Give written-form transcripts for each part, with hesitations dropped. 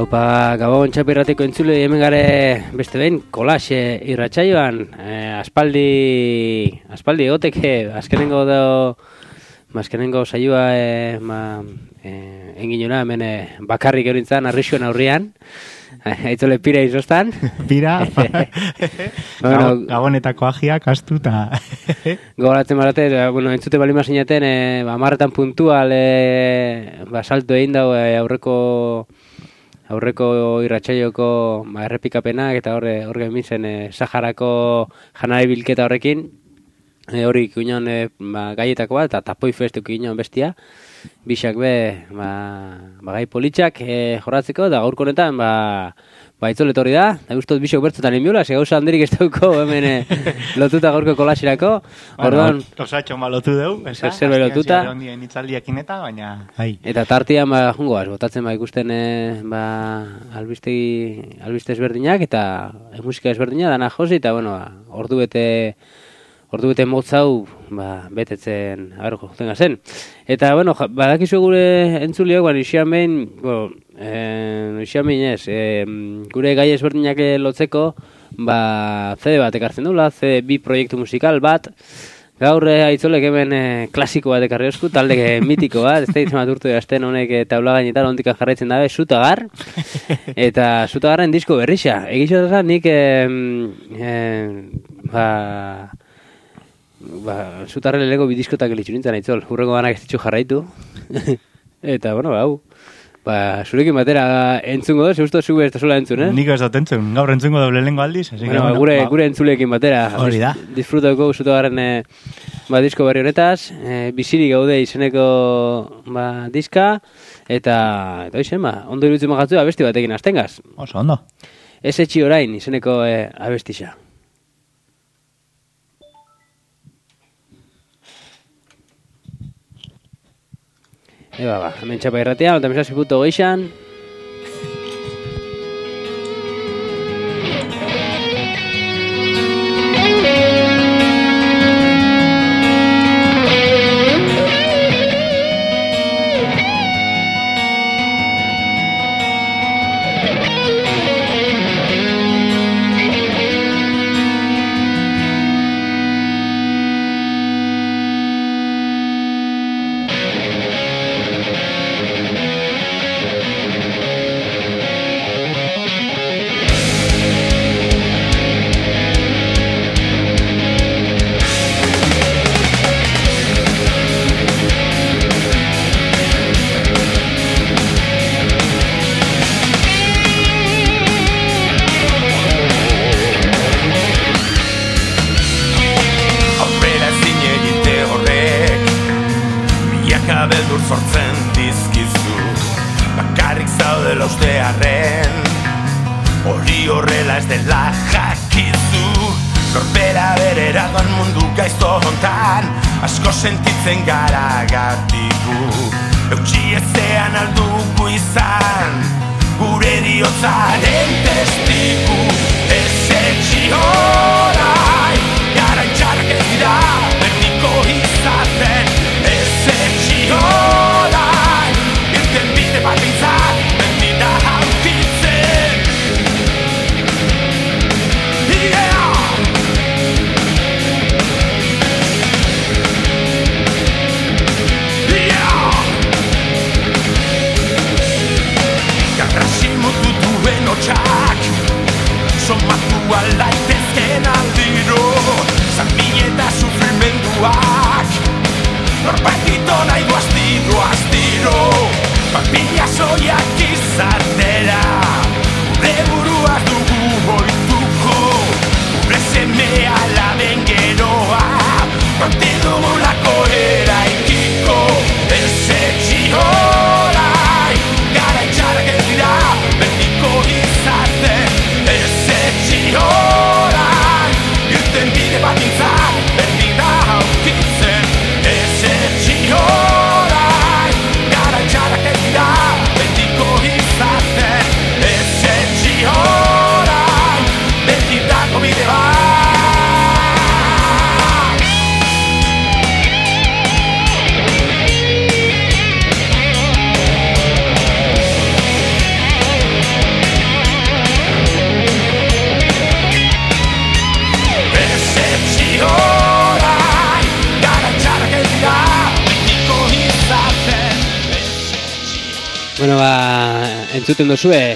Opa, Gabon Txapirratiko entzule hemen gare beste behin, kolaxe irratsaioan, aspaldi egoteke, azkenengo saioa enginuna hemen bakarrik eurintzan, arrixuen aurrian, aitzole pira izostan. Pira, Gabonetako agiak astuta. Gogoratzen barate, entzute balima zinaten, amarretan puntual salto egin dau aurreko irratsaioko errepikapenak eta horre mintzen Saharako janari bilketa horrekin, hori ikuinon gaietako bat, eta tapoi festuko ikuinon bestia, bisak gai politxak jorratzeko, da gaurko honetan, itzolet hori da, da guztot bisok bertzotan inbiola, gauza handirik ez dauko hemen lotuta gaurko kolaxerako. Bueno, osatxo lotu deu, zerbait lotuta. Ondien itzaldiekin baina... Eta tartian, jungoaz, botatzen ikusten albiste ezberdinak eta musika ezberdina, dana josi, eta ordu bete motz hau betetzen joten gazen. Eta, badakizu gure entzuliok, ixian behin, gure gai ezberdinak lotzeko, CD bat ekartzen dula, CD bi proiektu musikal bat, gaur aitzolek hemen klasiko bat ekarri osku, talde mitiko bat, ez da ditzen bat urtu egazten honek taulagainetan ondikan jarraitzen dabe, Zutagar, eta Zutagarren disko berrixa. Egizotaz nik, Zutarren lego bidiskotak elitzu nintzen aitzol, hurrengo ganak ez ditzu jarraitu. Eta, zurekin batera entzungo da, zeusto zu ez da sola entzun, Nik ez dut entzun, gaur entzungo da lehengo aldiz. Gure entzulekin batera. Hori da. Disfrutatuko Zutagarren disko berri horretaz, bizirik gaude izeneko diska, eta oizen, ondo iruditzen magatzu abesti batekin astengaz. Oso, ondo. Ez etxi orain izeneko abestixa. Hemen txapa irratea, eta mesasi puto geixan. Sentitzen gara gatiku Eutsi ezean aldugu izan Gure diotzaren testiku Ez etxi horai Gara itxarrak ez dira Berniko izaten Ez etxi horai Irten bide bat izan Berdina hautitzen Somatu alaitezkena entzuten duzue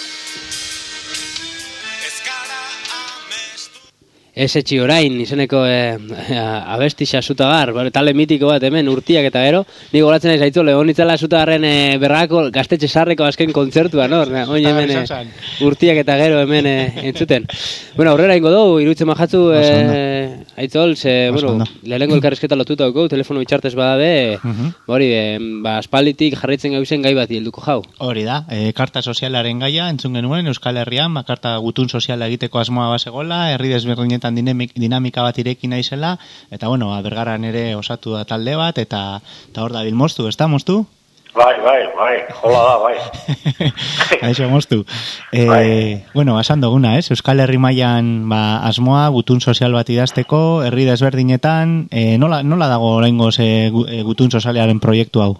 Esetxi orain izeneko abesti xasutagar, tale mitiko bat hemen urtiak eta gero, ni goratzen naiz aitu legon itzala xasutagarren berrako gaztetxe sarreko azken kontzertua, no? Oin hemen urtiak eta gero hemen entzuten. Bueno, aurrera ingo dugu, iruditzen majatzu aitzol, bueno, lehenengo elkarrizketa lotuta dugu, telefono bitxartez badabe, hori, aspalditik jarraitzen gauzen gai bat helduko jau. Hori da, karta sozialaren gaia, entzun genuen, Euskal Herrian, karta gutun soziala egiteko asmoa basegola, herri desberdinetan dinamika bat ireki naizela, eta bueno, Bergaran ere osatu da talde bat, eta hor da bilmoztu, ez da, moztu? Bai, hola da, bai. Aixo, moztu. Bueno, asan duguna, ez? Euskal Herri mailan asmoa, gutun sozial bat idazteko, herri desberdinetan, nola dago oraingoz gutun sozialaren proiektu hau?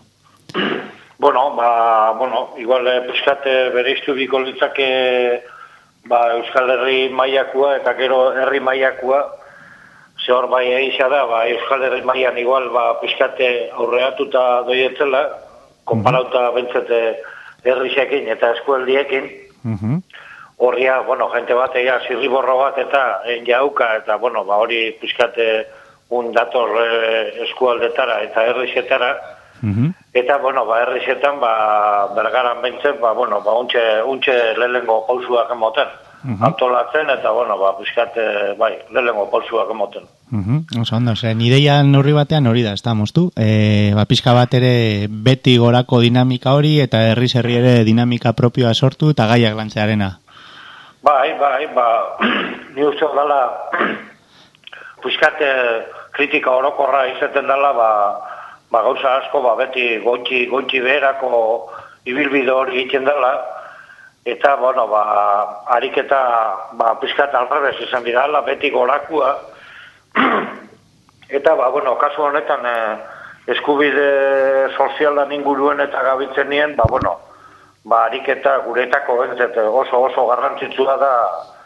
Bueno, igual pizkat bereiztu biko litzake Euskal Herri mailakoa eta gero herri mailakoa, ze hor bai eixa da, Euskal Herri mailan igual pizkate aurreatuta doietzela, konparauta bentzete herrixekin eta eskualdiekin, horria, jente bat zirriborro bat eta jauka, eta hori pizkate dator eskualdetara eta herrixetara, eta, herrixetan, Bergaran bentzen, untxe lehenengo pausuak emoten. Antolatzen, eta, pizkat, lehenengo pausuak emoten. Oso ondo, ideian horri batean hori da, ez da, moztu? Pizka bat ere beti gorako dinamika hori, eta herri ere dinamika propioa sortu, eta gaiak lantzearena. Ni uste dala, pizkat kritika orokorra izaten dala, gauza asko, beti gontxi beherako ibilbide hori egiten dela, eta, ariketa, pizkat alrebez izan dira, beti gorakua, eta, kasu honetan, eskubide sozialan inguruen eta gabitzen nien, ariketa guretako oso garrantzitsua da,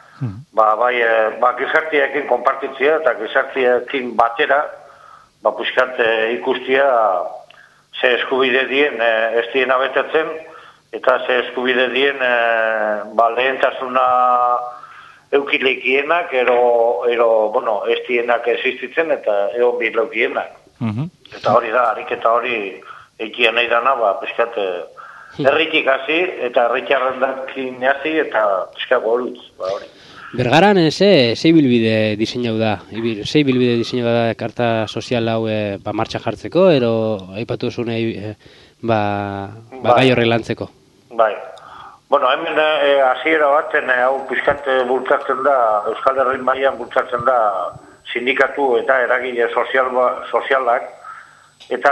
gizartiekin konpartitzea eta gizartiekin batera, pizkat ikustia ze eskubide dien ez dien abetetzen, eta ze eskubide dien lehentasuna eukileikienak, ez dienak existitzen, eta egon bileukienak. Eta hori da, ariketa hori eikia nahi dana, pizkat herritik hasi, eta herritxarrendakin hasi, eta pizkat gorutz, hori. Bergaran zei bilbide diseinau da? Zei bilbide diseinau da karta sozial hau martxa jartzeko, ero aipatu zunei gai horre lantzeko? Bai. Hemen hasiera baten hau pizkat bultzatzen da, Euskal Herri mailan bultzatzen da sindikatu eta eragile sozialak, eta,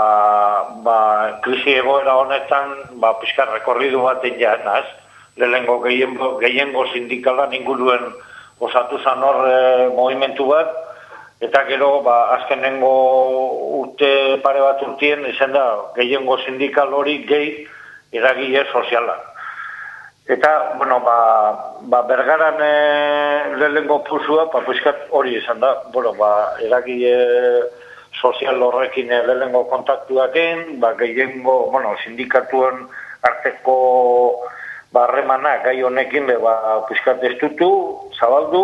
krisi egoera honetan, pizkat rekorridu baten janaz, lehenengo gehiengo sindikalan inguruen osatu zan hor movimentu bat, eta gero azkenengo urte pare bat urtien izan da gehiengo sindikal hori gehi eragile soziala. Eta, Bergaran lehenengo pusua, pizkat hori izan da, eragile sozial horrekin lehenengo kontaktuaken, gehiengo, sindikatuen arteko harremanak gai honekin pizkat estutu, zabaldu,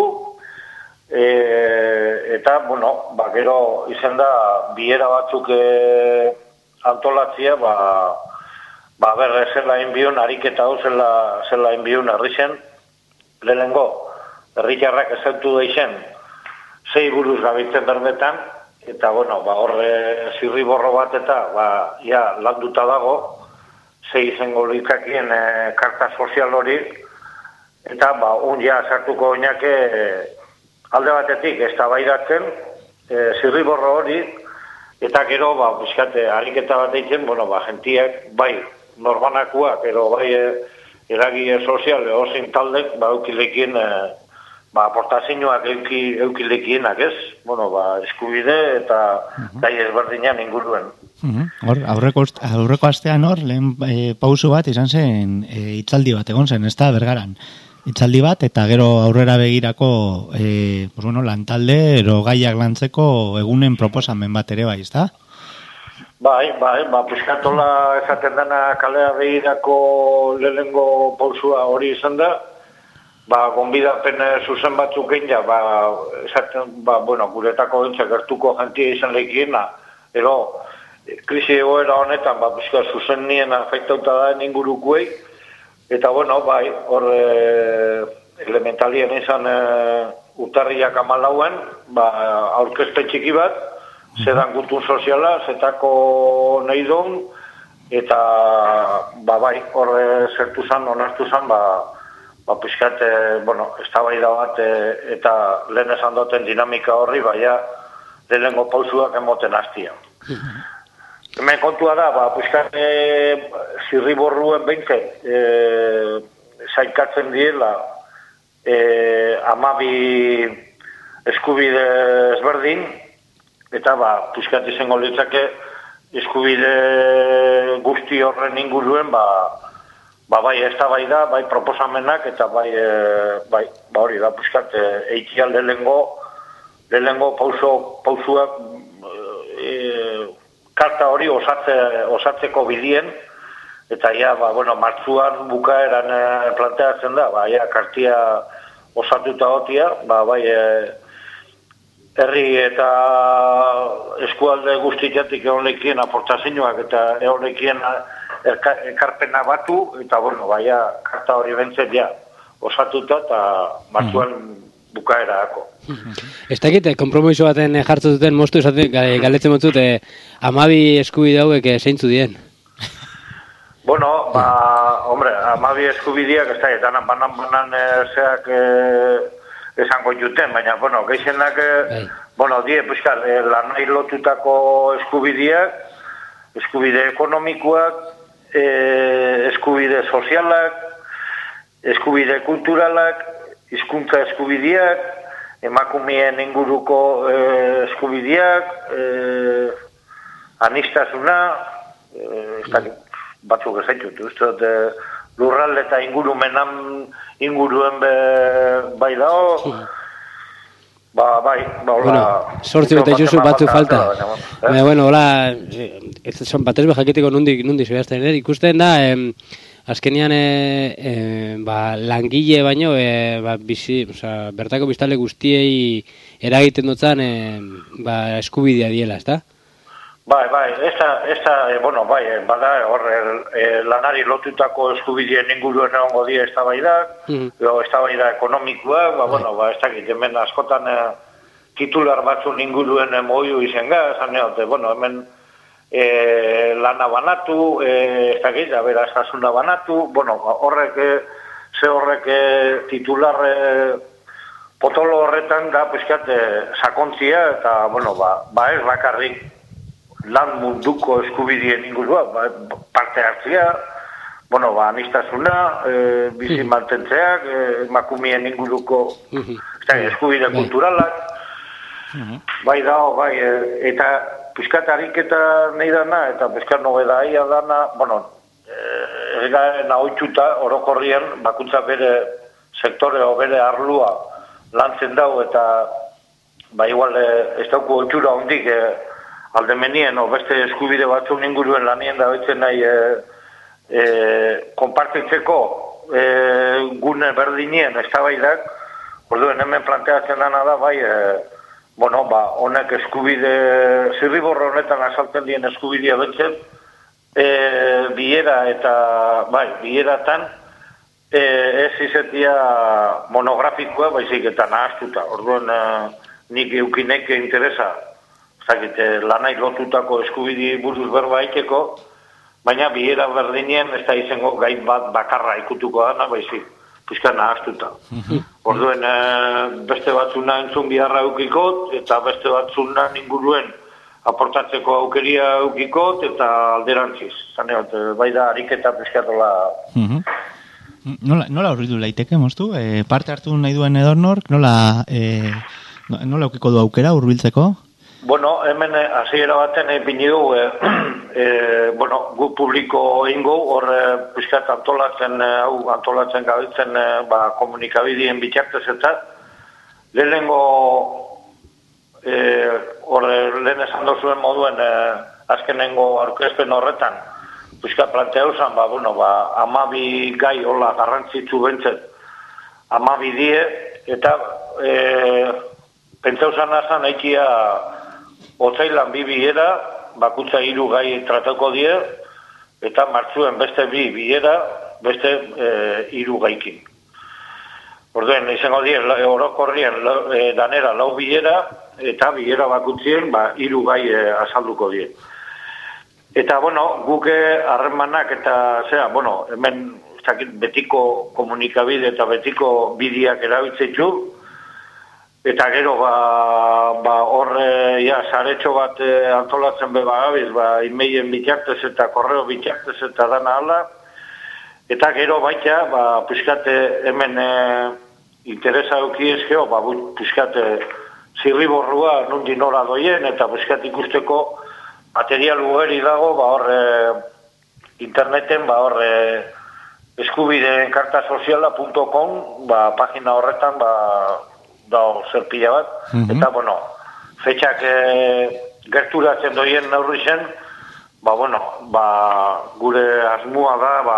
eta, gero izan da bilera batzuk antolatzia, berre zela inbiun, ariketa hau zela inbiun herrixen, lehenengo, herritarrak ezautu deixen, 6 buruz gabitzen berbetan, eta, horre zirriborro bat eta, landuta dago, izango litzakien karta sozial hori, eta sartuko oinake alde batetik eztabaidatzen zirriborro hori, eta gero pizkate ariketa bat egiten, jentiak norbanakuak, eragile sozial eozin taldek eukilekien aportazioak eukilekienak, ez? Eskubide eta gai ezberdinan inguruen. Aurreko astean hor, lehen pausu bat izan zen hitzaldi bat egon zen, ez da, Bergaran. Hitzaldi bat, eta gero aurrera begirako lantalde, ero gaiak lantzeko egunen proposamen bat ere bai, ez da? Bai, piskatola esaten dena kalea behirako lehenengo pausua hori izan da, gonbidapen zuzen batzuk egin ja, esaten, guretako dintzak gertuko jentia izan lehikiena, krisi egoera honetan, piskat zuzen nien afektauta da ingurukuei, eta hor elementalien izan utarriak 14, aurkezpen txiki bat, zedan gutun soziala, zetako nahi duen, eta hor zertu zan, onartu zan, piskat, eztabaida bat, eta lehen esan duten dinamika horri, lehenengo pausuak emoten hastia. Hemen kontua da, piskat, zirriborruen behintzat, zaikatzen diela, 12 eskubide ezberdin, eta piskat izango litzake eskubide guzti horren inguruen bai eztabaida, bai proposamenak eta bai hori da piskat eitzial lehenengo pausuak karta hori osatzeko bidien eta martzuan bukaeran planteatzen da, kartia osatuta hotia, bai herri eta eskualde guztiatik egon lekien aportazioak eta egon lekien ekarpena batu, eta karta hori bentzen osatuta eta martzuan bukaerako. Ez dakit, konpromiso baten jartzen duten moztu galetzen motzut 12 eskubide hauek zeintzu dien? Hombre, 12 eskubideak ez da, danan banan zeak esango juten, baina, gehienak, piskat, lanai lotutako eskubideak, eskubide ekonomikoak, eskubide sozialak, eskubide kulturalak, hizkuntza eskubideak, emakumeen inguruko eskubideak, anistasuna, batzuk ezaitut, lurralde eta inguruen bai dago, sortzi bete juzu batzu falta. Hola, son batez bejakitiko nundi zehazten, ikusten da, azkenian langile baino, bertako biztale guztiei eragiten dutzen eskubidea diela, ez da? Bada hor lanari lotutako eskubideen inguruen egongo dira eztabaidak, eztabaida ekonomikoak, ez dakit, hemen askotan titular batzun inguruen moiu izen gaz, hemen lana banatu, ez dakit, aberastasuna banatu, horrek titular potolo horretan da, piskat, sakontzia, eta, ez bakarrik lan munduko eskubideen ingurua, parte hartzea, anistasuna, bizi mantentzeak, emakumeen inguruko eskubide kulturalak, eta piskat ariketa nahi dana, eta piskat nobedaia dana, ez garen ahoitzuta, orokorrien, bakuntza bere sektore o bere arlua lantzen dau, eta igual ez dauko oitxura hondik, aldemenien, beste eskubide batzun inguruen lanien da betzen nahi konpartitzeko gune berdinien eztabaidak, orduen hemen planteatzen dana da, honek eskubide, zirriborro honetan asaltzen dien eskubidea betzen, bilera eta, bileratan, ez izetia monografikoa, baizik eta nahaztuta, orduen nik eukineke interesa, lanai lotutako eskubidi buruz berba aikeko, baina bilera berdinien ez da izango gai bat bakarra ikutuko dana, baizik, pizka nahaztuta. Orduen, beste batzuna entzun biharra eukikot, eta beste batzuna inguruen aportatzeko aukeria eukikot, eta alderantziz. Bai da, ariketa pizkatola... Nola horritu laiteke, moztu? Parte hartu nahi duen edornork, nola eukiko du aukera hurbiltzeko? Hemen hasiera baten ipini du, gu publiko ingo, hor pizkat antolatzen gabitzen komunikabideen bitartez eta lehenengo hor lehen esan dozuen moduen azkenengo aurkezpen horretan, pixka planteau zen, 12 gai hola garrantzitsu bentzet, 12 die, eta pentsau zen azan eikia otzailan 2 bilera, bakutza 3 gai tratako die, eta martzuen beste 2 bilera, beste 3 gaikin. Orduen, izango die, orokorrien danera 4 bilera, eta bilera bakutzien 3 gai azalduko die. Eta, guk harremanak eta, hemen betiko komunikabide eta betiko bideak erabiltzetxu, eta gero, saretxo bat antolatzen bebagabiz, e-mailen bitartez eta korreo bitartez eta dana ala, eta gero baita, pixkate hemen interesa eukiezkeo, pixkate zirriborrua nundi nora doien, eta pixkat ikusteko material ugeri dago, interneten, eskubideen kartasoziala.com, pagina horretan, dago zerpila bat, eta, fetxak gerturatzen doien neurri zen, gure asmoa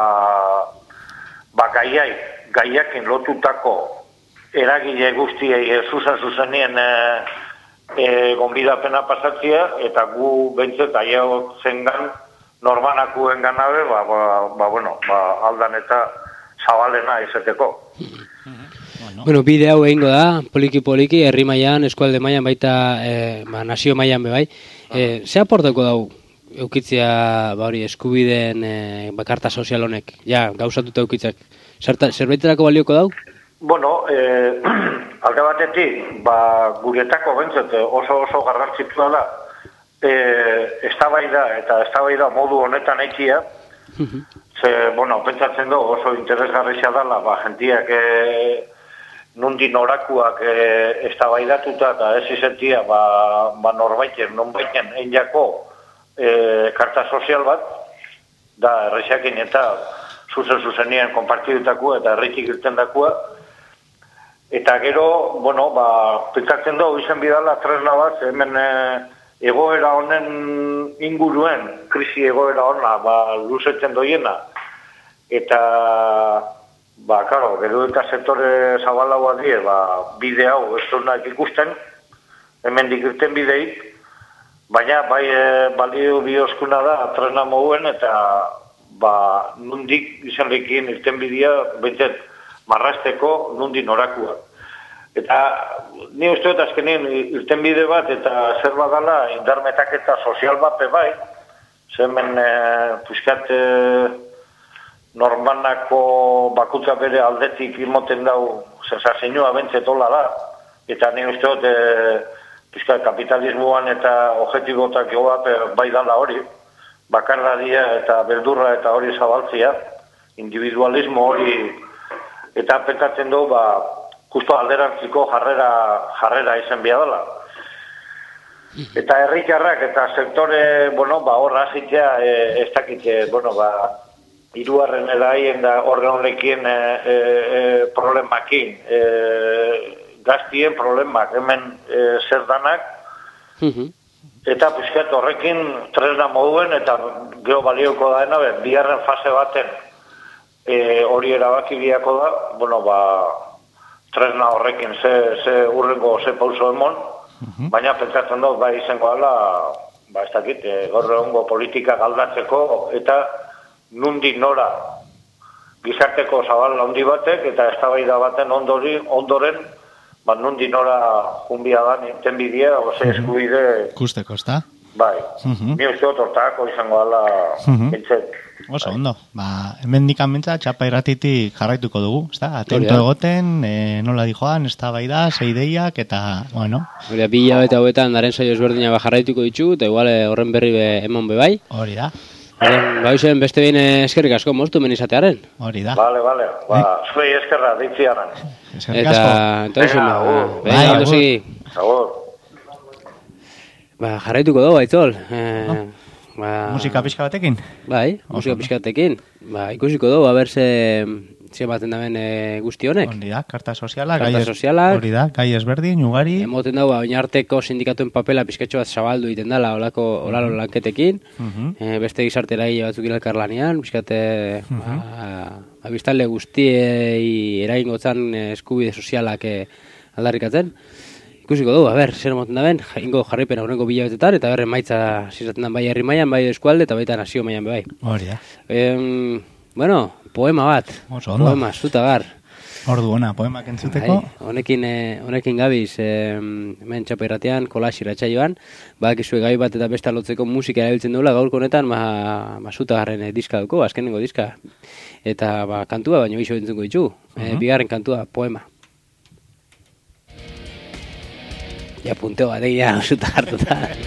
da, gaiakin lotutako eragile guztiei zuzenien gonbidapena pasatzea, eta gu bentzet aiago zengan, normanakuen ganabe, aldan eta zabalena izateko. Bide hau egingo da, poliki, herri mailan, eskualde mailan, baita nazio mailan bebai. Ze aportako dau eukitzea hori eskubideen karta sozial honek? Ja, gauzatuta eukitzak. Zerbaiterako balioko dau? Alde batetik, guretako bentzet oso garrantzitsua da, eztabaida modu honetan eikia, pentsatzen du oso interesgarria dela, jentiak nundi norakuak eztabaidatuta eta ez izentia, norbaiten, nonbaiten einjako karta sozial bat, da errexakin eta zuzenien konpartidutako eta erretik irten dakua, eta gero, pentsatzen du izen bidala tresna bat, hemen egoera honen inguruen, krisi egoera hona, luzetzen doiena, eta, gero eta sektore zabalagoa die, bide hau ez duenak ikusten, hemen dikirten bideik, baina bai balio bioskuna da tresna moguen, eta nundik izan lekin irten bidea, bentzet, marrasteko nundi norakua. Eta ni uste dut azkenien irten bide bat eta zer badala indarmetaketa sozial bat bai, zemen puskat normanako bakutza bere aldetik imoten dau sensazioa bentzetola da, eta ni uste dut puskat kapitalismoan eta objetibotak bat bai dala hori, bakarradia eta beldurra eta hori zabaltzia, individualismo hori, eta pentsatzen du, justo alderantziko jarrera izan bia dela. Eta herritarrak eta sektore, horra zitea, ez dakite, hirugarren edaien da horren horrekien problemakin, gaztien problemak, hemen zer danak, eta pixkat horrekin tresna moduen, eta geho balioko daena, bigarren fase baten hori erabaki biako da, tresna horrekin ze urrengo ze pauso emon, baina pentsatzen dut izango dela, ez dakit, gaur egungo politika galdatzeko eta nundi nora gizarteko zabal handi batek eta eztabaida baten ondoren nundi nora junbia da ninten bidea, oze eskubide... Kusteko, ez da? Bai, mi uste otortako izango dela entzet. Oso, ondo. Hemen dikan bentsa, txapa irratitik jarraituko dugu, ez da? Atento egoten, nola dijoan, ez da bai da, zeideiak, eta, bueno. Hori, 2 hilabete hauetan, daren saio ezberdina jarraituko ditu, eta igual horren berri emon be bai. Hori da. Baizen, beste behin eskerrik asko, moztu men izatearen. Hori da. Vale. Zuei eskerra, deitziaran. Eskerrik asko. Eta, entonces, jarraituko dugu, Aitzol. Musika pixka batekin? Bai, musika pixka batekin. Ikusiko dugu, a ber zematen daben guzti honek. Hori da, karta sozialak, Hori da, gai ezberdin, ugari. Emoten dago, oinarteko sindikatuen papela pizkatxo bat zabaldu egiten dela olalo lanketekin, beste gizarte eragile batzuk elkarlanean, pizkate biztanle guztiei eragingotzan eskubide sozialak aldarrikatzen. Ikusiko dugu, zer emoten daben, ingo jarraipen aurrengo bilabetetan, eta emaitza zizaten den bai herri mailan, bai eskualde, eta baita nazio mailan bai. Hori da. Bueno, poema bat. Oso ondo. Poema, Zutagar. Ordu ona, poemak entzuteko. Honekin gabiz, hemen Txapairratean, Kolax irratsaioan, badakizue gai bat eta beste lotzeko musika erabiltzen duela, gaurko honetan, Zutagarren diska duko, azkenengo diska. Eta kantua, baina biso entzuko ditu. Bigarren kantua, poema. Ja punteo bat egia Zutagar total.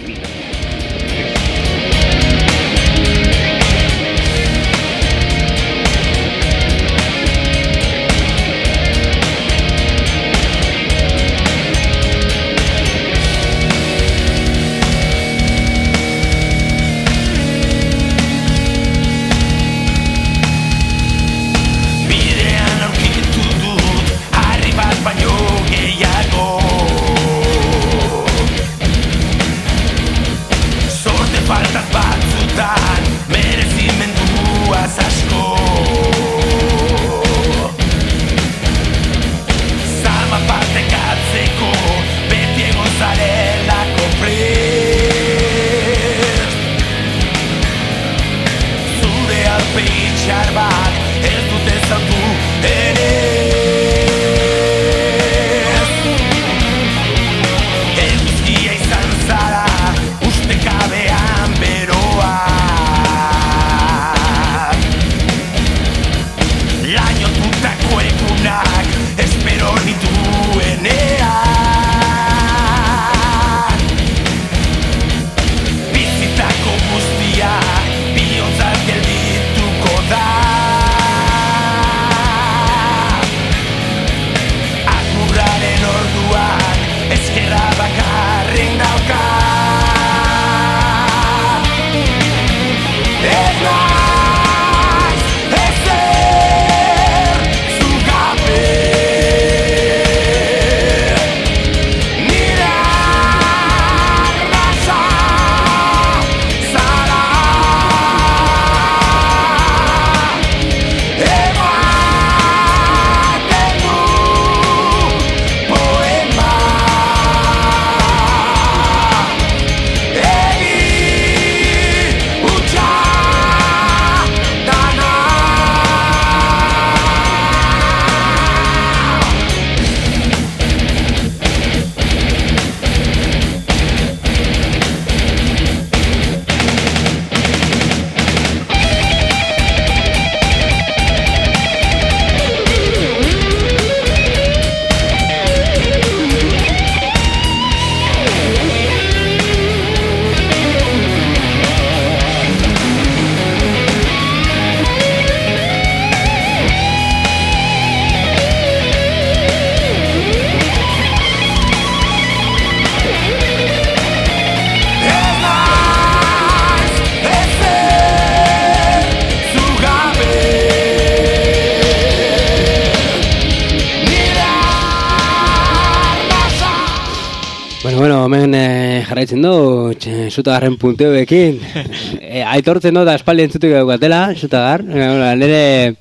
Jarraitzen du, Zutagarren punteoekin. Aitortzen du da espaldi entzutuk gatela, Zutagar. Nire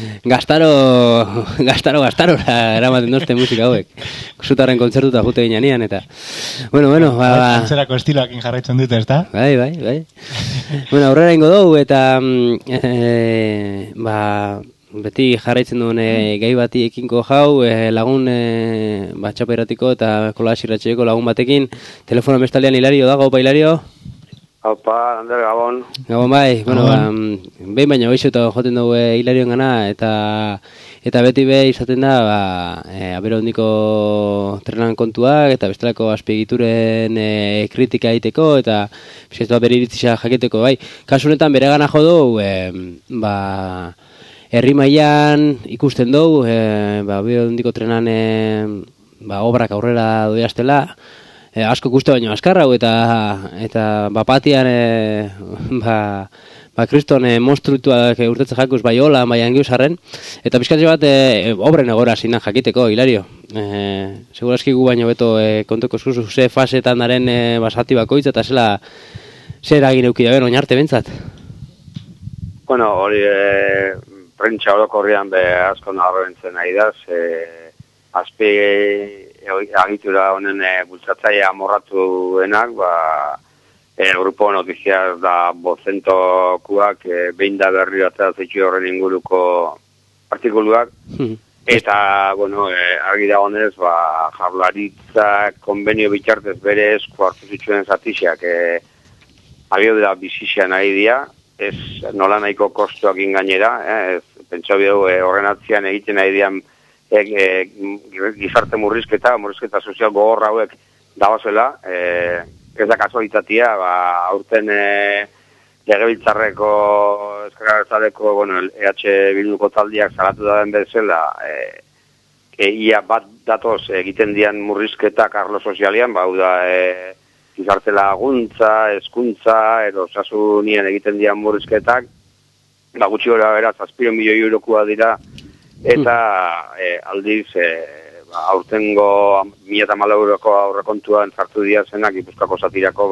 gaztaro eramaten duzte musika hauek. Zutagarren kontzertuta jute ginean eta... Bueno, Antzerako estiloakin jarraitzen dute, ez da? Bai. Bueno, aurrera ingo dugu eta... beti jarraitzen duen gai bati ekinko jau, lagun Txapairratiko eta Kolax irratsaioeko lagun batekin. Telefono bestaldean Hilario da, gaupa Hilario? Haupa, Ander, Gabon. Gabon bai, behin baina goizu eta joten dugu Hilarioen gana, eta beti behi izaten da, abero hondiko trenan kontuak, eta bestelako azpiegituren kritika egiteko, eta bizkaitu bere iritzisa jakiteko, bai. Kasu honetan bere gana jo dugu, herri mailan ikusten dugu, abero hondiko trenan obrak aurrera doiaztela, asko ikuste baino azkarra, eta bapatian kriston monstrutuak urtetze jakuz bai hola, bai angiusarren, eta pizkatxe bat obren egora zinan jakiteko, Hilario. Segurazki gu baino beto kontuko eskuzu, ze fasetan daren basati bakoitz, eta zer eragin eukida ben, oinarte bentsat? Bueno, hori prentsa orokorrian be asko nabarmentzen nahi da, azpi agitura honen bultzatzaia amorratuenak, Grupo Noticias da bozentokuak behin da berri ateratzeitu horren inguruko artikuluak, eta, bueno, argi da honez, Jaurlaritzak konbenio bitartez bere esku hartu zituen zatixak abio da bizixia nahi dira, ez nola nahiko kostuak ingainera, pentsa bideu horren atzian egiten nahi dian gizarte murrizketa sozial gogor hauek dabazela, ez da kasualitatea, aurten legebiltzarreko eskerratzaleko, bueno, EH Bilduko taldiak salatu da den bezala, ia bat datoz egiten dian murrizketak arlo sozialian, da gizarte laguntza, hezkuntza, edo osasunien egiten dian murrizketak, gutxi gora bera, 7 milioi eurokoa dira, eta aldiz, aurtengo 1.000 euroko aurrekontuan sartu dira zenak Gipuzkoako zatirako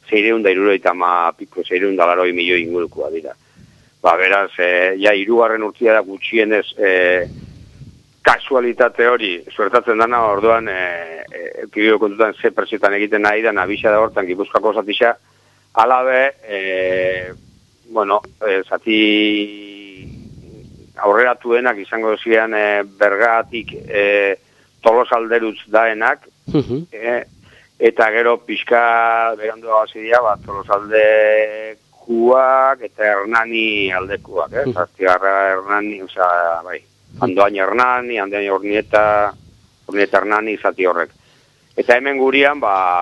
680 milioi ingurukoa dira. Beraz, ja 3. urtea da gutxienez kasualitate hori suertatzen dana, orduan kibio kontutan ze presiotan egiten nahi da, nabisa da hortan Gipuzkoako zatisa, alabe, bueno, zati aurreratuenak izango ziren Bergatik Tolosalderutz daenak, eta gero pixka berandu agazidia, Tolosaldekuak eta Hernani aldekuak, Zaztigarra Hernani, Andoain Hernani, Andoain Urnieta Hernani, zati horrek. Eta hemen gurian,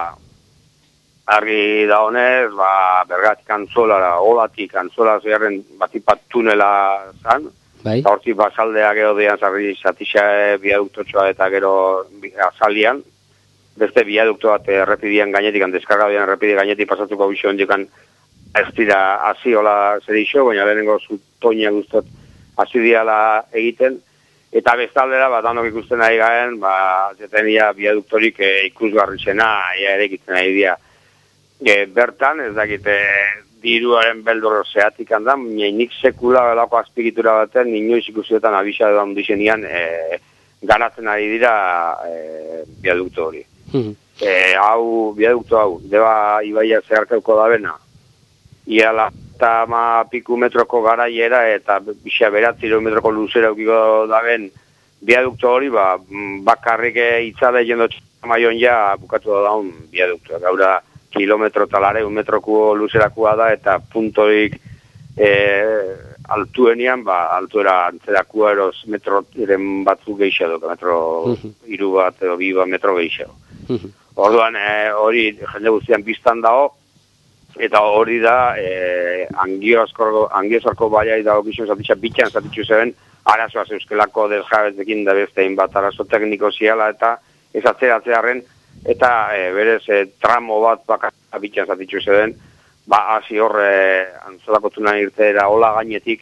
argi da honez, Bergatik Antzolara, Olatik Antzola zeharren batipat tunela zan, eta hortzi basaldea gero dean zarri zatixa biaduktotxoa eta gero azalian, beste biadukto bat errepidian gainetik, deskargabian errepide gainetik pasatuko bizo hondikan ez dira hasi hola zer iso, baina lehenengo zutoina guztot hasi diala egiten, eta bestaldera, danok ikusten nahi garen, zetenia biaduktorik ikusgarri zena, ere egiten nahi dira. Bertan, ez dakite, diruaren beldur zehatik handan, nik sekula belako azpigitura baten, inoiz ikusietan abisa edo handizenian ganatzen ari dira biadukto hori. Biadukto hau, deba ibaia zeharkauko da bena, iala eta piku metroko garaiera eta bisa 9 metroko luzera ukiko da ben biadukto hori, bakarrik itzale jendo maion ja bukatu da daun biaduktoa. Gaura kilometro talare, 1 metroko luzerakua da, eta puntorik altuenian, altuera antzerakua eros metro iren batzuk geixado, metro iru bat edo 2 metro geixado. Orduan, hori jende guztian biztan dago, eta hori da, angiozarko baiai dago gizun zatitxa bitxan zatitxu zeben, arazoa zeuskelako desjabetekin da bestein bat arazo tekniko ziala, eta ez atzeratzearen, eta berez tramo bat bitxan zatitxu zeben, hasi horre antzolako tunan irtera hola gainetik,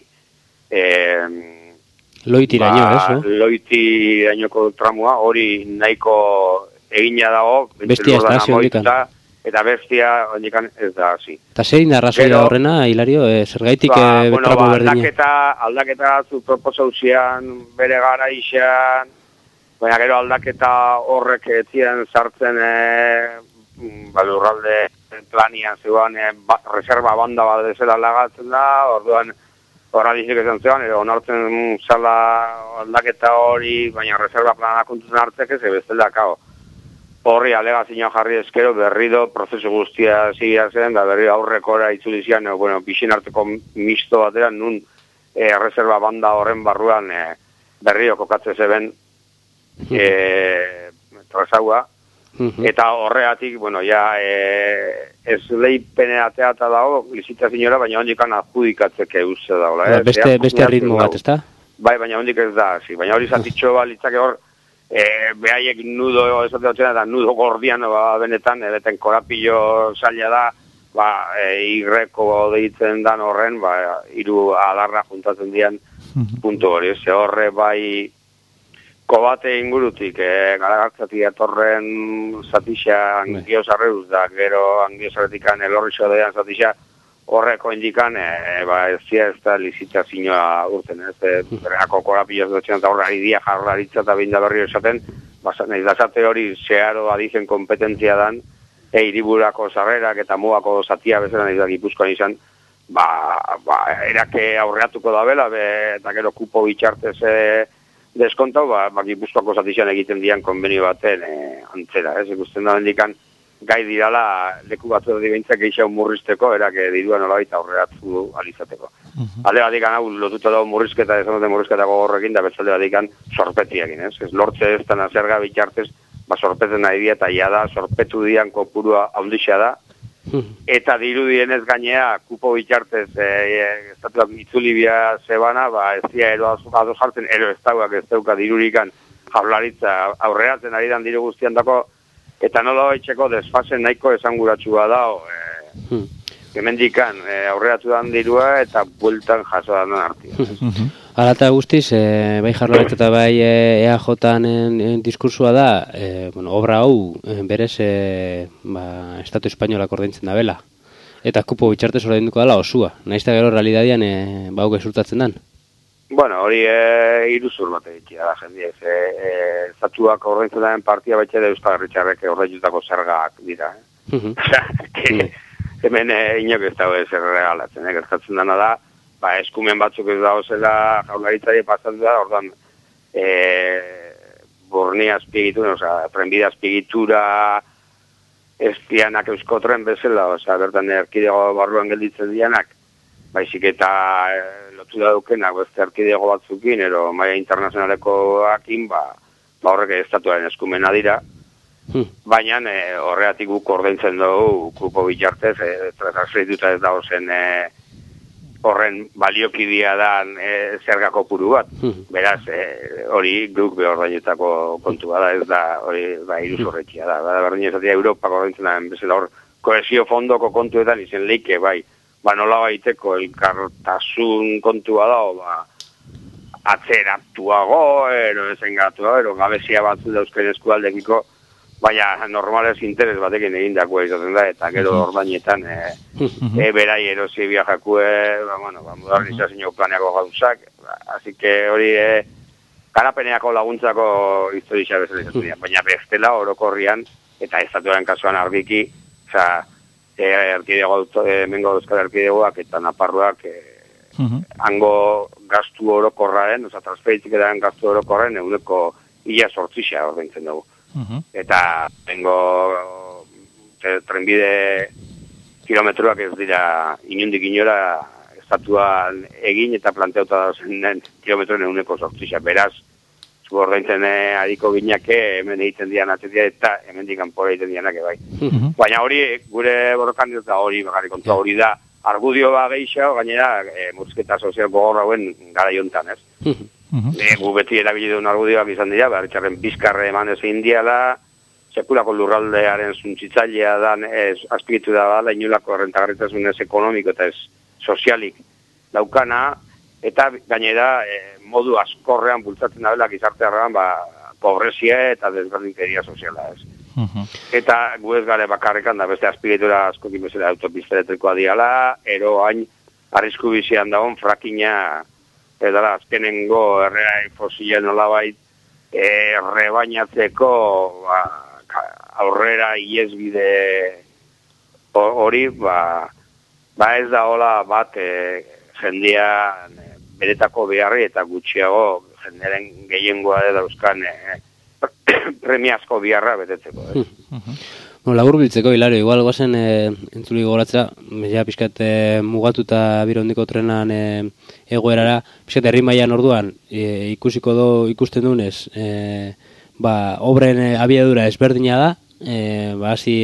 Loitiraino, loitirainoko tramua, hori nahiko egina dago, bestia estazio hondikan. Eta bestia hondikan ez da hasi. Eta zein da arrazoia horrena, Hilario, zergaitik tramo berdina? Aldaketa zu proposauzian bere gara izan, baina gero aldaketa horrek etzian sartzen lurralde planian zegoen reserva banda bat dezela lagatzen da, orduan horra dizik esan zegoen, onartzen zala aldaketa hori, baina reserva plana kontuzen hartzek ez bestela kao. Horri alegazioa jarri ezkero berrido prozesu guztia zigia zen, da berri aurrekora itzulizian, bixin arteko misto batera, nun reserva banda horren barruan berrio kokatze zeben trazaua, eta horreatik, ez leipeneatea eta dago, lizitazioa, baina hondikan adjudikatzeke uste dagoela. Beste ritmo bat, ez da? Bai, baina hondik ez da, baina hori zatitxo litzake hor, behaiek nudo esatea eta nudo gordian benetan, beten korapillo zaila da, irreko deitzen dan horren, hiru adarra juntatzen dian puntu hori. Ze horre bai kobate ingurutik, garagartzatik atorren zatixa angiosarreuz da, gero angiosarretikan elorrixo dean zatixa, horreko indikan, ez da lizitazioa urten, berreako korapilloz dutxean eta horrari dia jarraritza eta binda berri esaten, nahi dasate hori zeharo adizen kompetentzia dan, hiriburako sarrerak eta mugako zatia bezala nahi da Gipuzkoan izan, erake aurreatuko da bela, eta gero kupo bitxartez deskontau, Gipuzkoako zatixan egiten dian konbenio baten antzera, ikusten da bendikan gai dirala leku batzu edo dibintzak geixau murrizteko, erake dirua nolabait aurreatu alizateko. Alde batikan hau lotuta dago murrizketa, ezanoten murrizketako horrekin, da bezalde batikan sorpetiakin, ez lortze ez tan azerga bitxartez, sorpetzen nahi dia, eta ia da, sorpetu dian kopurua haundixea da, eta dirudienez gainea, kupo bitxartez, estatuak itzulibia zebana, ez dira ero ados jartzen, ero ez dauka dirurikan jaurlaritza aurreatzen ari dan diru guztian dako, eta nola baitxeko desfasen nahiko esanguratsua da, hemendikan aurreatu dan dirua, eta bueltan jaso dan artia. Hala eta guztiz, bai Jaurlaritza eta bai EAJen diskursua da, obra hau berez Estatu Espainolak ordaintzen da bela. Eta kupo bitxartez ordainduko dela osua. Nahiz eta gero realidadian hau gezurtatzen dan. Bueno, hori iruzur bat egitea da, jendiek. Estatuak ordaintzen daren partia baitxe da Euskal Herritarrek ordaindutako zergak dira. Hemen inok ez dago zer regalatzen, gertatzen dana da, eskumen batzuk ez dago zela Jaurlaritzari pasatu da, ordan borni azpiegitura, trenbide azpiegitura espianak euskotren bezala, bertan erkidego barruan gelditzen dianak, baizik eta lotu da dukenak beste erkidego batzukin, ero maia internazionalekoakin, horrek estatuaren eskumena dira, baina horreatik guk ordaintzen dugu kupo bitxartez, transferituta ez dago zen horren baliokidia dan zergako puru bat. Beraz, hori guk ordainetako kontua da, ez da, hori iruzurretxia da. Berdin ezatia Europako ordaintzen daren bezala hor, kohesio fondoko kontuetan izen leike, nola baiteko elkartasun kontua da, atzeratuago, gabezia batzu dauzken eskualdekiko, baina normalez interes batekin egindako izaten da, eta gero ordainetan berai erosi biajakue, modernizazio planeako gauzak, así que hori garapeneako laguntzako historia bezala izaten dira, baina bestela orokorrian, eta estatuaren kasuan arbiki, mengo Euskal Erkidegoak eta Naparroak hango gastu orokorraren, transferitzik edaren gastu orokorren, eguneko ia sortzixa ordaintzen dugu. Eta trenbide kilometroak ez dira inundik inora estatuan egin eta planteauta zen kilometroen eguneko sortzixa. Beraz, zu ordaintzen adiko ginake, hemen egiten dian atzetia eta hemen dikanpora egiten dianake bai. Baina hori, gure borrokan ez da hori, bakarrik kontua hori da, argudio geixo, gainera, murrizketa sozial gogorra hauen gara jontan, ez? Gu beti erabili duen argudioak izan dira, berritxarren bizkarre eman ez indiala, sekulako lurraldearen zuntzitzailea dan, azpigitu da bala, inolako rentagarritasun ez ekonomiko eta ez sozialik daukana, eta gainera modu askorrean bultzatzen dabela gizartearrean pobrezia eta desberdinkeria soziala ez. Eta gu ez gare bakarrekan da beste azpigitura askokin bezala autopista elektrikoa diala, ero hain arrisku bizian dagoen frakina edala azkenengo erreai fosilen nolabait rebainatzeko aurrera iesbide hori ez da hola bat jendia beretako beharri eta gutxiago jendearen gehiengoa dauzkan premiazko biharra betetzeko. Labur biltzeko, Hilario, igual guazen entzuli gogoratza, ja pixkat mugatuta birondiko trenan egoerara, pixkat herri mailan orduan ikusten dunez, obren abiadura ezberdina da, hasi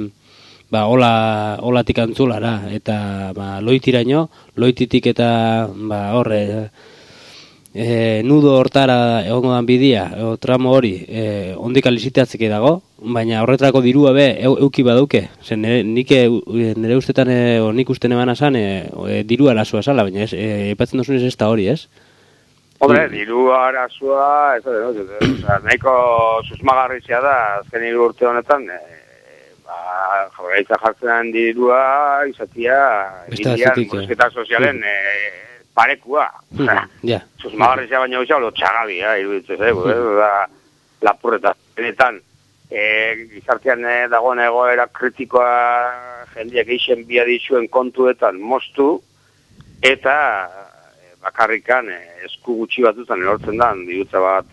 olatik antzulara, eta loitiraino, loititik eta nudo hortara egongo dan bidia, tramo hori, ondik alizitatzeke dago, baina horretarako dirua be euki badauke. Zen nire ustetan, nik uste nebana zan, dirua arazua zala, baina epatzen duzunez ez da hori, ez? Hombre, dirua arazua, nahiko susmagarrizia da, azken urte honetan, jaurlaritza jartzen dirua, izatia, irian, sozialen, parekua. Susmagarrizia baina hau lotxagabia, iruditzez, lapurreta. Benetan, gizartean dagoen egoera kritikoa jendeak eixen biadizuen kontuetan moztu, eta bakarrikan esku gutxi batutan erortzen da, dirutza bat,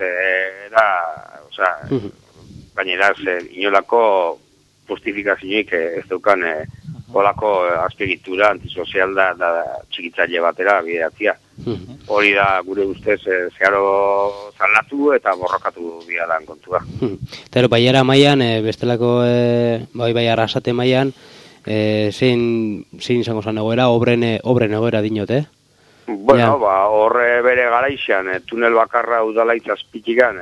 gainera, inolako justifikazioik ez daukan olako azpiegitura antisozial da txikitzaile batera bideratzia. Hori da gure ustez zeharo zalatu eta borrokatu biadan kontua. Eta baiara mailan, bestelako baiara asate mailan, zein izango zan egoera, obren egoera dinot, Bueno, horre bere garaixan, tunel bakarra udalaitz azpitikan,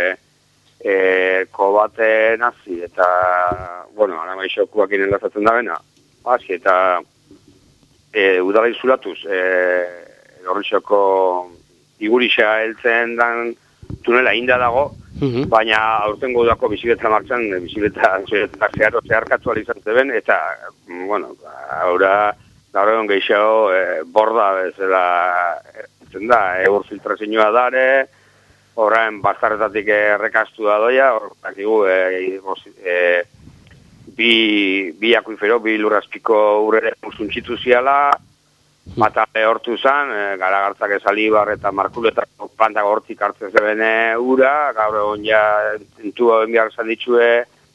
kobate nazi, eta, aramaixokuak inenlazatzen da bena, eta udalaitz zulatuz, horrexoko igurisa heltzen dan tunela inda dago, baina aurtengo udako bizikleta martxan, bizikleta zeharkatu alizatze ben, eta, gaur egon gehiago borda bezala ertzen da, egur filtrazioa dare, horrein bastarretatik errekastu da doia, bi akuifero, bi lurrazpiko urrere musuntxitu ziala, bata hortu zan, garagartzak esalibar eta markuletako plantak hortik hartzen zebene ura, gaur egon ja entu hau enbiar zan ditxue,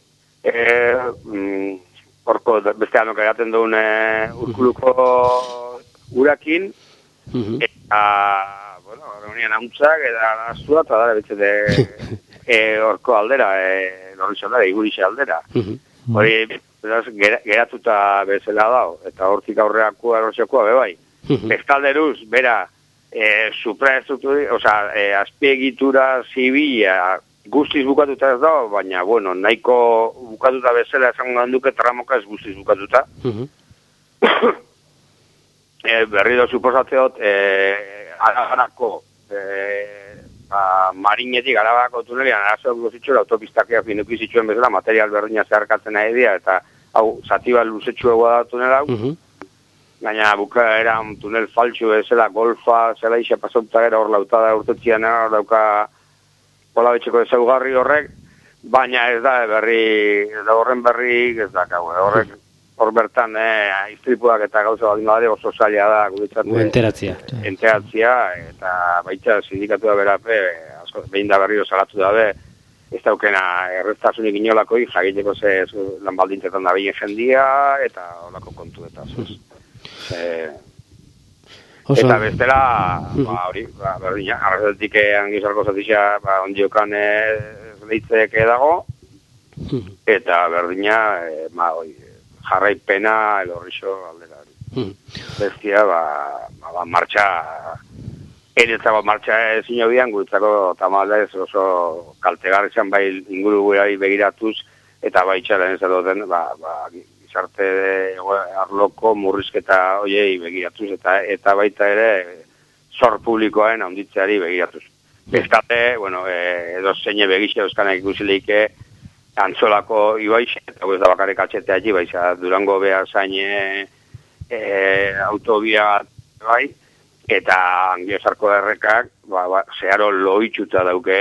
horko bestean okairaten duen urkuluko urakin, eta, horrean hauntzak, eta aztua, eta dara betzete horko aldera, norriz aldera, igurixe aldera. Hori, geratuta bezala dao, eta hortik aurreakua, erotxekoa, bebai. Bestalderuz, bera, supraestrukturi, azpiegitura zibila, guztiz bukatuta ez dago, baina, nahiko bukatuta bezala esango ganduke tramoka ez guztiz bukatuta. Berri da suposatzeot, aragarako, marinetik aragarako tunelian, arazoak gozitxura, autopistakia finuki zituen bezala, material berdina zeharkatzen nahi dira, eta hau, zatiba luzetxua da tunel hau, gaina bukaera tunel faltxu bezala, golfa, zela isa pasauta gara, hor lauta da urtetzian, hor dauka hola betxeko ezaugarri horrek, baina ez da horren berri, ez da, hor bertan iztripuak eta gauza badin bade oso zaila da, guretzatu. Enteratzia, eta baita sindikatua berape, behin da berriro salatu dabe, ez daukena erreztasunik inolakoi, jagiteko lan baldintzetan da behin jendia, eta holako kontu eta eta bestela, hori, berdina, arrezetik angizarko zatixea, ondiokan leitzeek dago, eta berdina, jarraipena elorrixo aldera hori. Bestia, martxa, eretzako martxa ezin hobian, guretzako tamalez oso kaltegar izan bai inguru guai begiratuz, eta bai txaren ez edoten, gizarte arloko murrizketa hoiei begiratuz, eta baita ere zor publikoaren handitzeari begiratuz. Bestate, edo zeine begitxe euskanak ikusileike Antzolako ibaiz, eta ez da bakarrik atxetea ji, baiza Durango behar zaine autobia bai, eta Angiozarko errekak, zeharo loitxuta dauke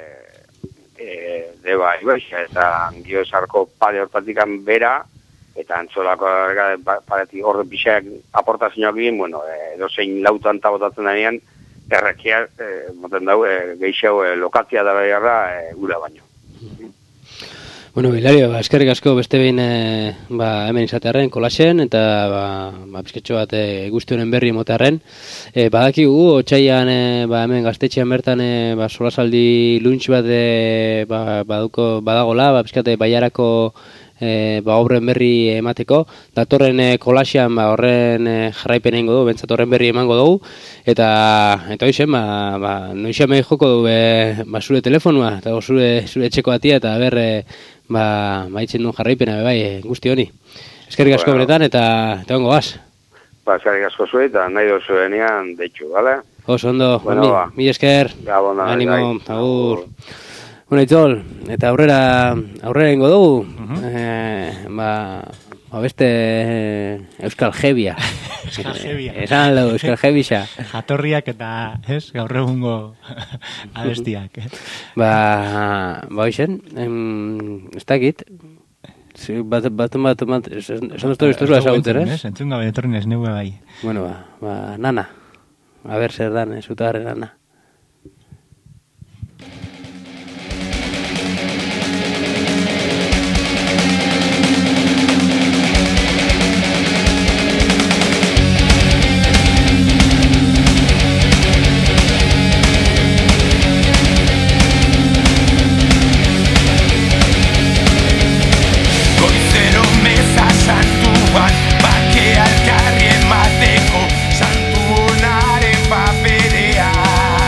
deba ibaiz, eta Angiozarko pare hortatikan bera, eta Antzolako paretik orde pixak aportazioak egin, edo zein lautan tabotatzen denean, errekia, moten dau, gehiago lokatzia da beharra, ura baino. Hilario, eskerrik asko beste behin hemen izatearen kolaxen, eta bizketxo bat guzti honen berri motearen. Badakigu, otxaian hemen gaztetxean bertan solasaldi luntx bat badagola, bizkate baiarako horren berri emateko. Datorren kolaxean horren jarraipen egingo du, bentsat horren berri emango dugu, eta hoizen, noixa mehi joko du zure telefonua, eta zure etxeko atia, eta itzen duen jarraipena, guzti honi. Eskerrik asko benetan, eta ongo gaz. Eskerrik asko zuen, eta nahi dozu denean, deitxu, bale? Oso ondo, mi esker, animo, agur. Bueno, Itzol, eta aurrera ingo dugu, beste Euskal Jebia. Euskal Jebia. Esan aldo, Euskal Jebisa. Jatorriak eta, gaur egungo abestiak. Hoxen, ez dakit, bat, esan duztu biztuzua esagutzen, ez? Entzun gabe etorren ez neue bai. Bueno, nana, a ber zer dan, zutarre nana. Bake alkarri emateko santu honaren paperea.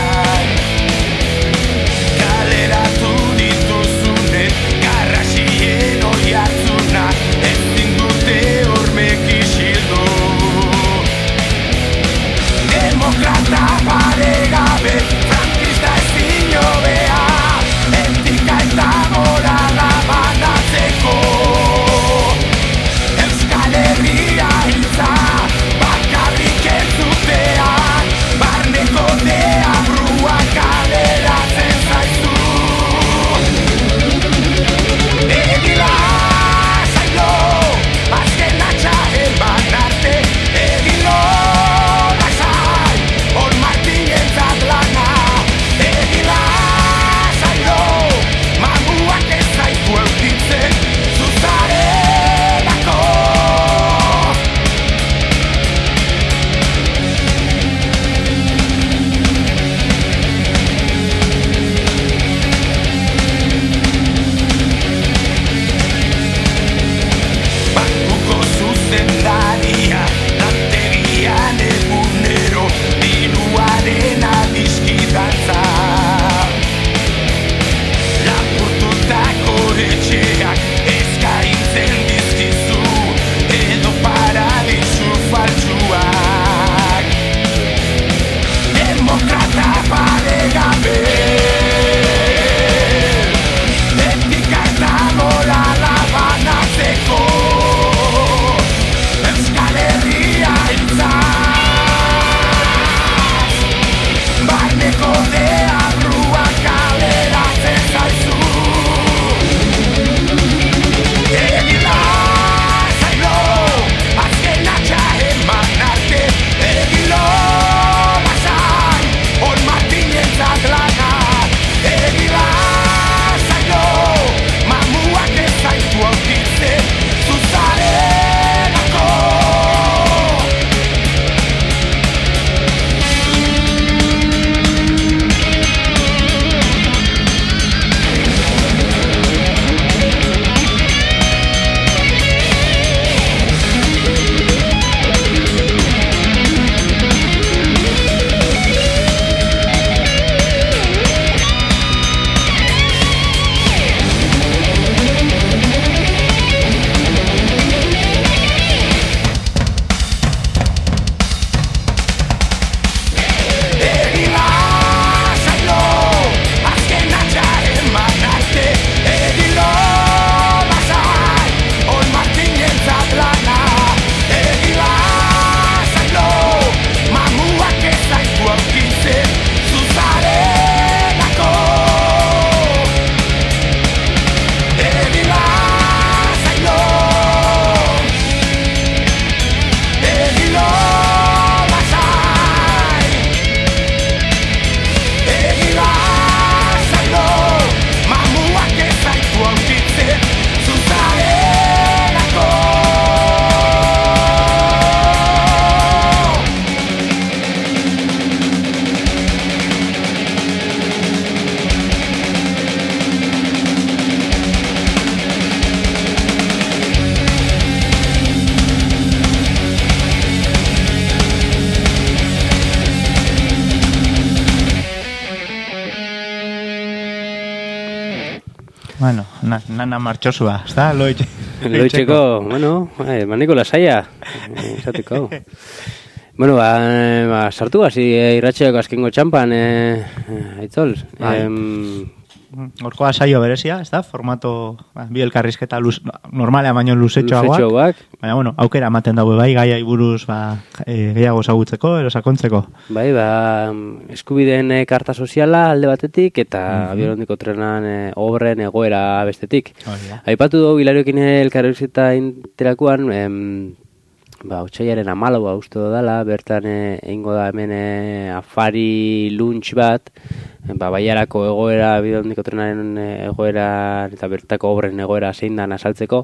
Bueno, nana martxosua, ez da? Loitxeko, bueno, maniko lasaia, esateko. Bueno, sartu hasi irratxeako azkengo txampan, Aitzol. Horkoa saio berezia, ez da? Formato, bi elkarrizketa normalea baino luzetxoagoak. Baina, bueno, aukera ematen dago bai, gaiai buruz gehiago ezagutzeko, ero sakontzeko. Bai, eskubideen karta soziala alde batetik, eta abiarondiko trenan obren egoera bestetik. Aipatu dugu, Hilariokin elkarrizketa interakuan, otsailaren 14 uste dela, bertan egingo da hemen afari lunch bat, baiarako egoera, bidondiko trenaren egoera, eta bertako obren egoera zein dan asaltzeko.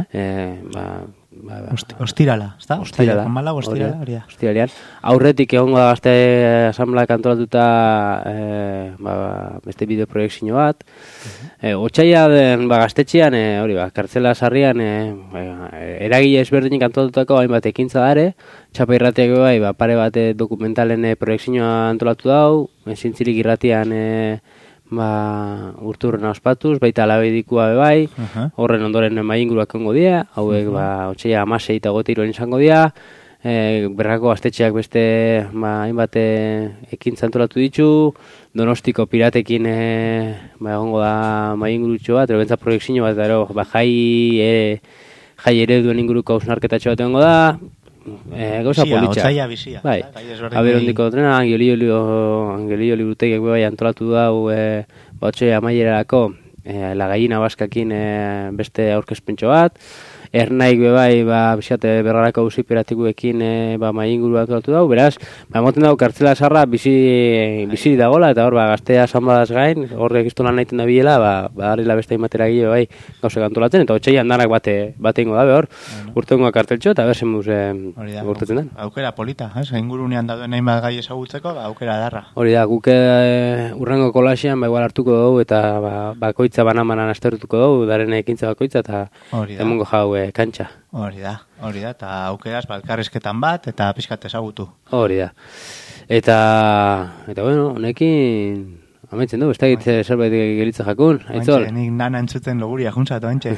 Ostirala, ez da? Ostiralean. Aurretik egongo da gazte asamblea antolatuta beste bideoproiektzio bat. Otsaila den gaztetxean, kartzela sarrian, eragile ezberdinik antolatutako hainbat ekintza dare, Txapa irratiak bai, pare bat dokumentalen proiektzioa antolatu dau, zintzilik irratian urturren ospatuz, baita alabedikua bai, horren ondoren mainguruak ongo dira, hauek otsaila 16 eta 23 izango dira, berrako gaztetxeak beste hainbat ekintza antolatu ditu, Donostiko piratekin egongo da maingurutxo bat, ero bentsa proiektzio bat, ero jai ereduen inguruko hausnarketatxo bat egongo da, gauza politxa. Otsaila bizia. Bai, aberondiko trena, Angelillo liburutegiak bai antolatu da, otsaila amaierarako, la gallina baskakin beste aurkezpentxo bat, Ernaik bai, bizate berrarako usiperatikuekin mainguru antolatu dau, beraz, moten dago kartzela sarra bizi dagola, eta hor, gaztea asamblaz gain, horrek iztolan nahiten da bilela, harrila beste imatera gile bai gauzak antolatzen, eta otxailan danak bate ingo dabe hor, urtengoa karteltxo, eta berzen muz urtetzen den. Aukera polita, ingurunean dauden hainbat gai ezagutzeko, aukera darra. Hori da, guk urrengo kolaxean igual hartuko dugu, eta bakoitza banamanan astertuko dugu, daren ekintza bakoitza, eta emongo jau kantxa. Hori da, eta aukeraz balkarrizketan bat, eta pixkat ezagutu. Hori da. Eta bueno, honekin amaitzen du, ez da egitze zerbait gelitza jakun, Aitzol? Nik nana entzuten loguria juntzat, ointxe.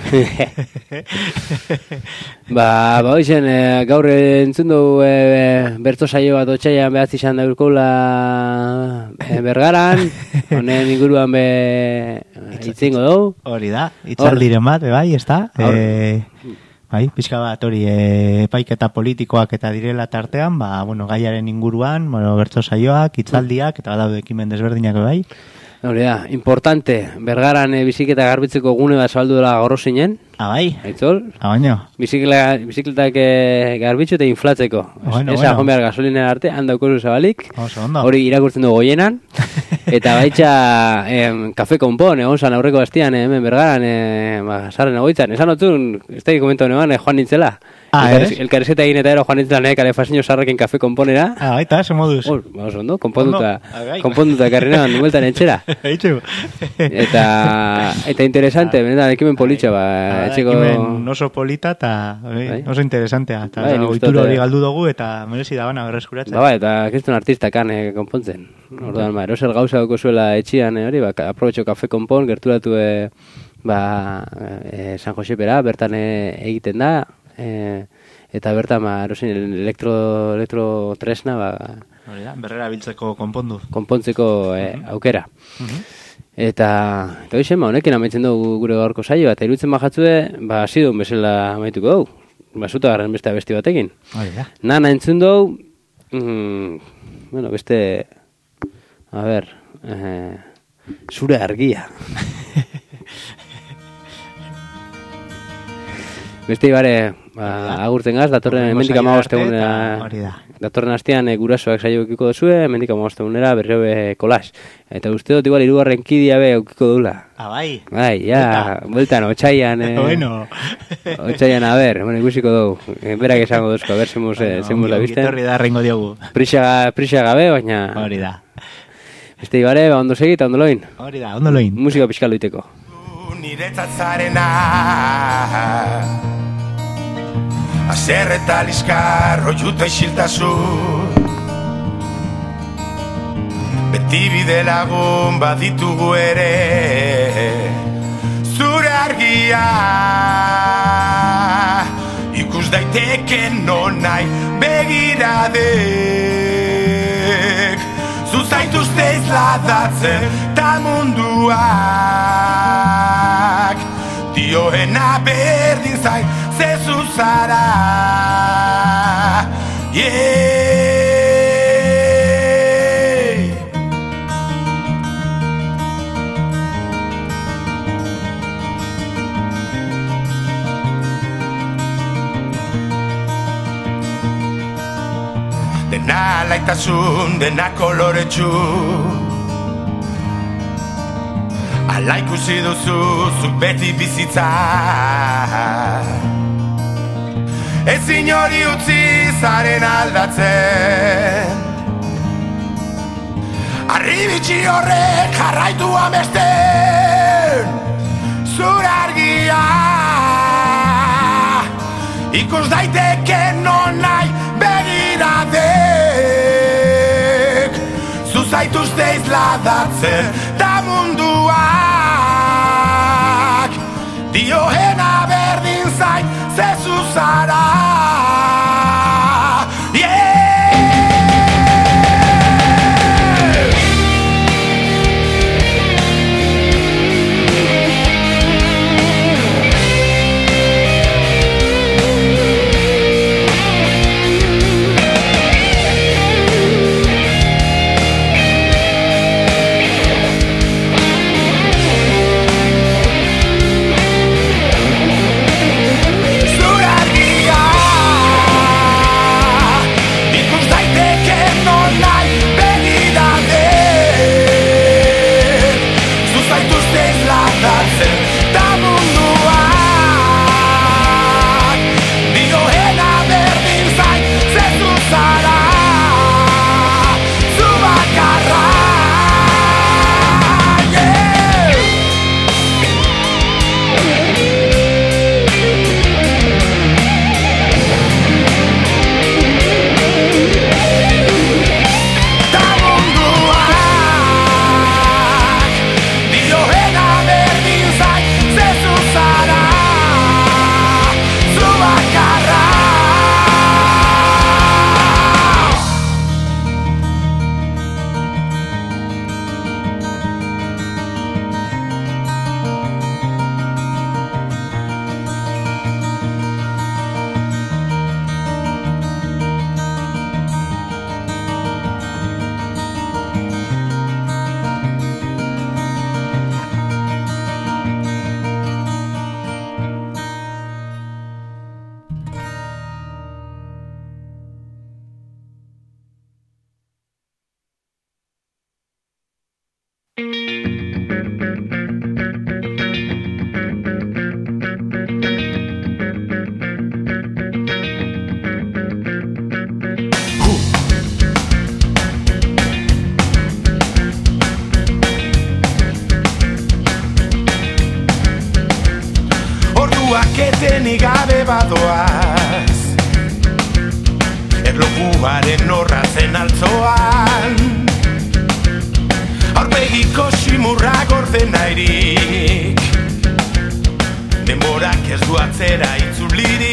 Hoxen, gaur entzun du berto saio bat otxaian behatzi izan da urkola bergaran, honen inguruan itzingo dugu. Hori da, itzaldiren bat, bai, ez da? Bai, pixka bat hori epaiketa politikoak eta direla tartean, gaiaren inguruan, bertso saioak, itzaldiak, eta badaude ekimen desberdinak bai. Hori da, importante, bergaran biziketa garbitzeko gune bat zabaldu dela gorro zinen. Bai? Aitzol? Baino. Bizikletak garbitzu eta inflatzeko. Eza, joan behar gasolinera arte, handauko zabalik. Hori irakurtzen dugu goienan. Eta baitxa, kafe konpon, egon zan aurreko bastian, hemen bergaran, sarren egoitzan. Esan otzun, ez da komentu honean, joan nintzela. Elkarrizeta egin eta ero joan nintzela, kale fasino sarrekin kafe konponera. Baita, ze moduz. Ondo, konponduta karrinean, nueltan etxera. Eta interesante, benetan, ekimen politxo, ekimen oso polita eta oso interesantea. Eta oitura hori galdu dugu eta merezi da bana berreskuratzen. Eta kristun artistakan konpontzen. Orduan, eroser gauza doko zuela etxian, hori, aprobetxo kafe konpon, gerturatu San Josepera, bertan egiten da, eta bertan, erosin, elektro tresna, berrera biltzeko konpontzeko aukera. Eta hoxen, honekin amaitzen dugu gure gaurko saio, eta irutzen bajatzue, zidun bezala amaituko dugu. Zuta garren beste abesti batekin. Nana entzun dugu, beste, zure argia. Beste ibare, agurtzen gaz, datorren emendik 15 egunera. Datorren astean gurasoak saio eukiko duzue, emendik 15 egunera berriobe kolas. Eta uste dut igual 3. kidia eukiko dula. Bai? Bai, bueltan, otxaian. Otxaian, ikusiko dugu. Berak esango duzko, zemuz da bizten. Gitorri da rengo diogu. Prixa gabe, baina... Hori da. Beste ibare, ondo segi eta ondo loin. Hori da, ondo loin. Musika pixkal duiteko. Niretzat zarena Azer eta liskar oiuta isiltasun Beti bide lagun baditugu ere Zu argia ikus daiteke nonai begiradek zuzaituzte izladatzen ta munduak dioena berdin zain zezu zara Dena laitasun, dena koloretsu Ala ikusi duzu, zuk beti bizitza Ezin hori utzi zaren aldatzen Arribitxi horrek jarraitu amesten Zure argia Ikus daiteke nonai begiradek Zuzaituzte izladatzen da munduak Dioena berdin zain zezu zara Etenik gabe badoaz Erlojuaren horratzen altzoan Aurpegiko simurra gorden airik Denborak ez du atzera itzulirik